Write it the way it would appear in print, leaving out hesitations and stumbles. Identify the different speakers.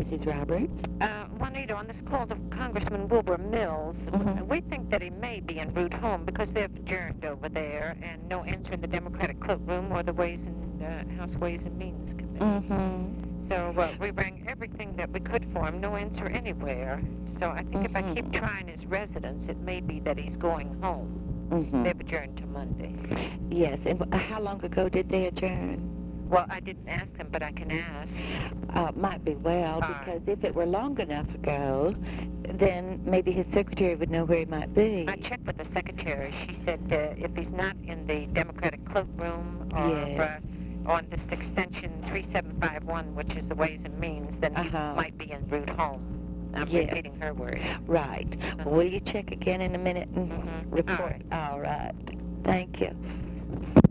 Speaker 1: Mrs. Roberts.
Speaker 2: Juanita, on this call to Congressman Wilbur Mills, we think that he may be en route home because they've adjourned over there and no answer in the Democratic cloakroom or the House Ways and Means Committee. So we rang everything that we could for him, no answer anywhere. So I think if I keep trying his residence, it may be that he's going home. They've adjourned to Monday.
Speaker 1: Yes, and how long ago did they adjourn?
Speaker 2: Well, I didn't ask him, but I can ask.
Speaker 1: Might be well, because if it were long enough ago, then maybe his secretary would know where he might be.
Speaker 2: I checked with the secretary. She said if he's not in the Democratic cloakroom or on this extension 3751, which is the Ways and Means, then he might be en route home. I'm repeating her words.
Speaker 1: Right. Will you check again in a minute and report? All right. Thank you.